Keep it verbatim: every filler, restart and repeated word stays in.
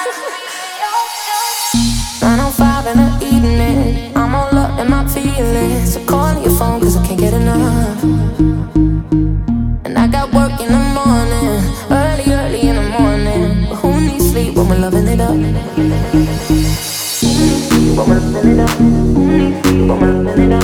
nine oh five in the evening, I'm all up in my feelings. So call your phone cause I can't get enough. And I got work in the morning, early, early in the morning. But who needs sleep when we're loving it up? When we're loving it up, who needs sleep when we're loving it up?